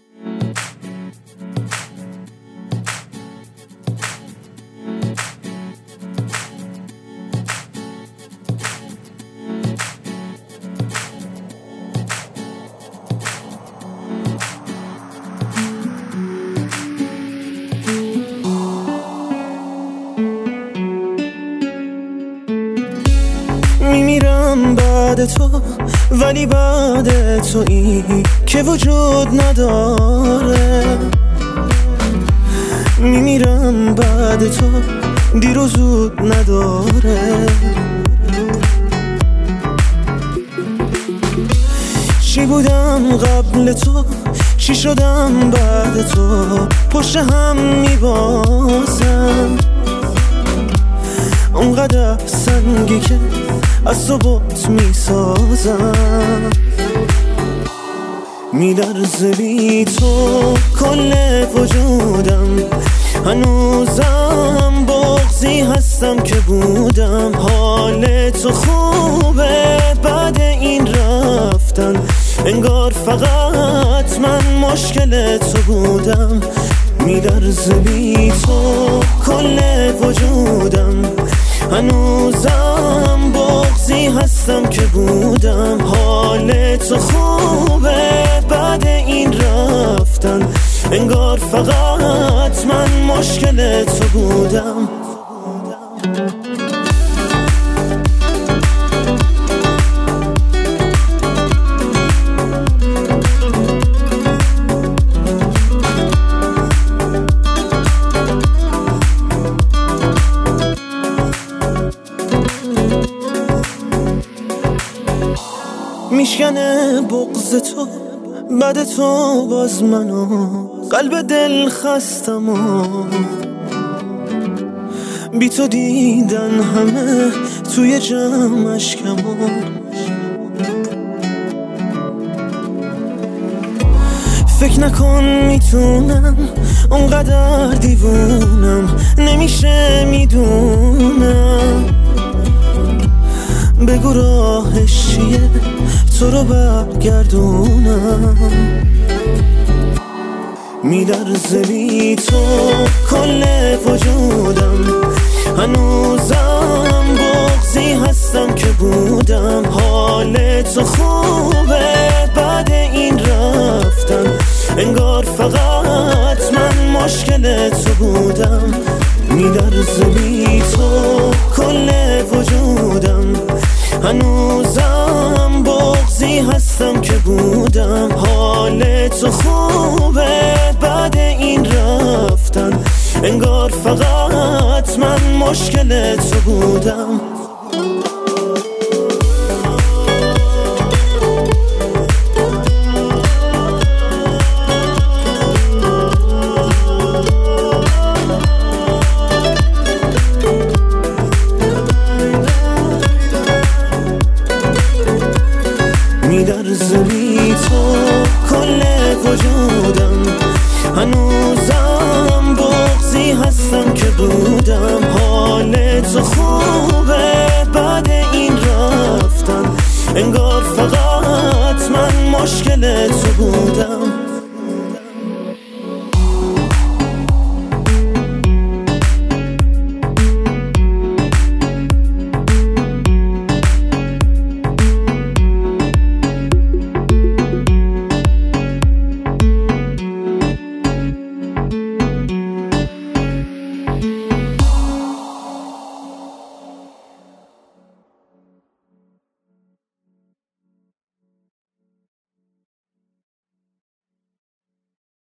میمیرم بعد تو، ولی بعد تو این که وجود نداره. میمیرم بعد تو، دیر و زود نداره. چی بودم قبل تو، چی شدم بعد تو، پشت هم میبازم. اونقدر سنگی که از تو بوت میسازم. میلرزه بی تو کل وجودم، هنوزم بغضی هستم که بودم. حال تو خوبه بعد این رفتن، انگار فقط من مشکل تو بودم. میلرزه بی تو کل وجودم، هنوزم بغضی هستم که بودم. حال تو خوبه بعد این رفتن، انگار فقط من مشکل تو بودم. میشکنه بغض تو بعد تو باز منو، قلب دل خستم و بی تو دیدن همه توی جمع اشکمو. فکر نکن میتونم اونقدر دیوونم، نمیشه میدونم. بگو راهش چیه تو رو برگردونم. میلرزه بی تو کل وجودم، هنوزم بغضی هستم که بودم. حال تو خوبه بعد این رفتن، انگار فقط من مشکل تو بودم. میلرزه بی تو کل وجودم، هنوزم بغضی هستم که بودم. حال تو خوبه بعد این رفتن، انگار فقط من مشکل تو بودم. میلرزه بی تو کل وجودم، هنوزم بغضی هستم که بودم. حال تو خوبه بعد این رفتن، انگار فقط من مشکل تو بودم.